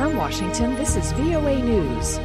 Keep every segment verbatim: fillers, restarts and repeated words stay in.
From Washington, this is V O A News.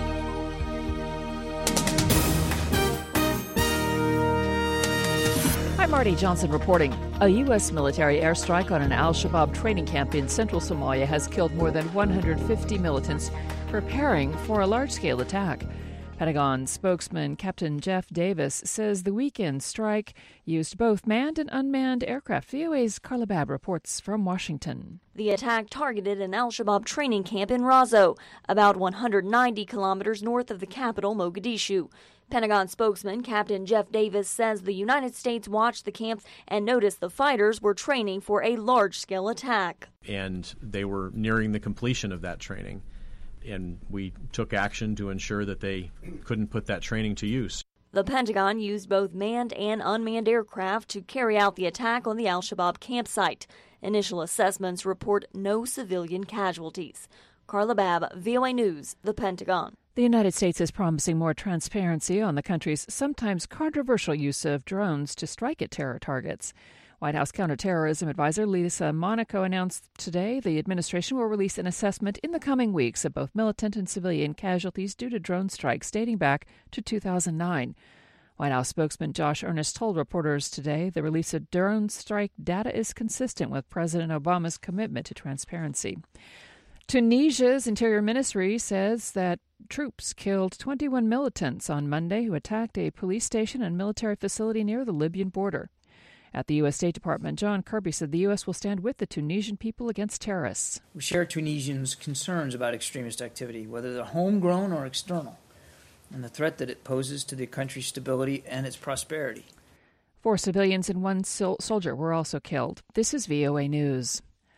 I'm Marty Johnson reporting. A U S military airstrike on an al-Shabaab training camp in central Somalia has killed more than one hundred fifty militants preparing for a large-scale attack. Pentagon spokesman Captain Jeff Davis says the weekend strike used both manned and unmanned aircraft. V O A's Carla Babb reports from Washington. The attack targeted an al-Shabaab training camp in Razo, about one hundred ninety kilometers north of the capital, Mogadishu. Pentagon spokesman Captain Jeff Davis says the United States watched the camps and noticed the fighters were training for a large-scale attack. And they were nearing the completion of that training. And we took action to ensure that they couldn't put that training to use. The Pentagon used both manned and unmanned aircraft to carry out the attack on the al-Shabaab campsite. Initial assessments report no civilian casualties. Carla Babb, V O A News, the Pentagon. The United States is promising more transparency on the country's sometimes controversial use of drones to strike at terror targets. White House counterterrorism advisor Lisa Monaco announced today the administration will release an assessment in the coming weeks of both militant and civilian casualties due to drone strikes dating back to two thousand nine. White House spokesman Josh Earnest told reporters today the release of drone strike data is consistent with President Obama's commitment to transparency. Tunisia's Interior Ministry says that troops killed twenty-one militants on Monday who attacked a police station and military facility near the Libyan border. At the U S State Department, John Kirby said the U S will stand with the Tunisian people against terrorists. We share Tunisians' concerns about extremist activity, whether they're homegrown or external, and the threat that it poses to the country's stability and its prosperity. Four civilians and one sol- soldier were also killed. This is V O A News.